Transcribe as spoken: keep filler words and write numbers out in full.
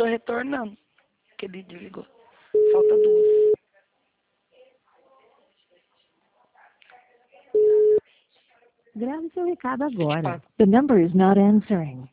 tô retornando. Que ele desligou. Falta duas. Grave seu recado agora. Tipo, The number is not answering.